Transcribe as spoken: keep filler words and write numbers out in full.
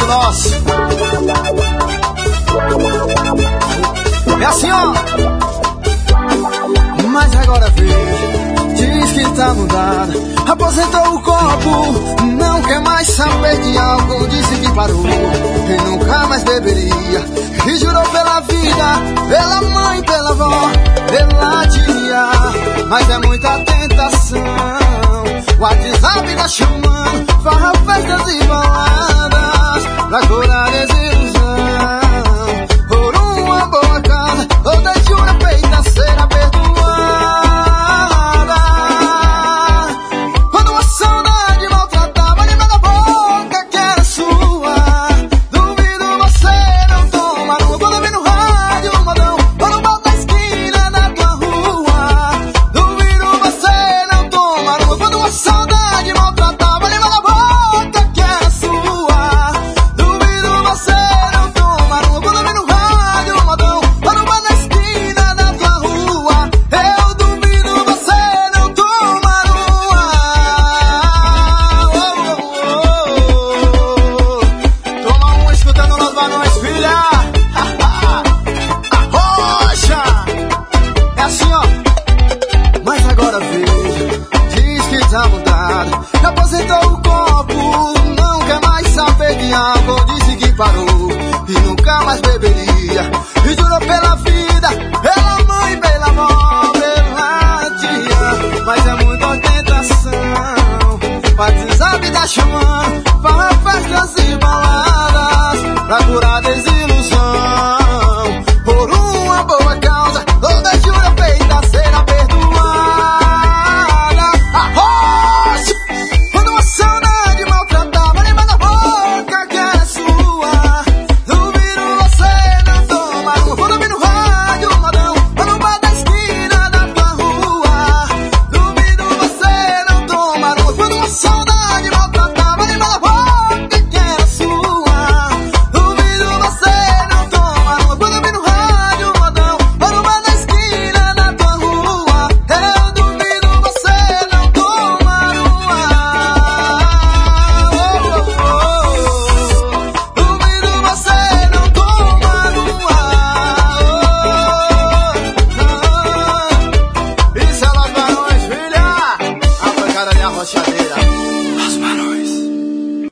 nosso. É assim, ó. Mas agora veja, diz que tá mudada, aposentou o copo, não quer mais saber de álcool, disse que parou e nunca mais beberia, e jurou pela vida, pela mãe, pela avó, pela tia, mas é muita tentação. O WhatsApp tá chamando, farra, festas e baladas, pra curar desilusão, por uma boa casa, toda jura feita será perdoada. Quando a saudade maltratava, lembra da boca que era sua. Duvido você não toma numa, quando vem no rádio um modão, ou no bar da esquina da tua rua. Duvido você não toma numa, quando a saudade maltratava, lembra da boca que era sua. Duvido você não toma numa, quando vem no rádio um modão, ou no bar da esquina da tua rua. Eu duvido você não toma numa. Toma uma escutando nós barões, filha. Arrocha. É assim, ó. Mas agora veja, diz que tá mudado, aposentou o copo, não quer mais saber de álcool, disse que parou e nunca mais beberia, e jurou pela vida, pela mãe, pela avó, pela tia, mas é muita tentação. O WhatsApp tá chamando,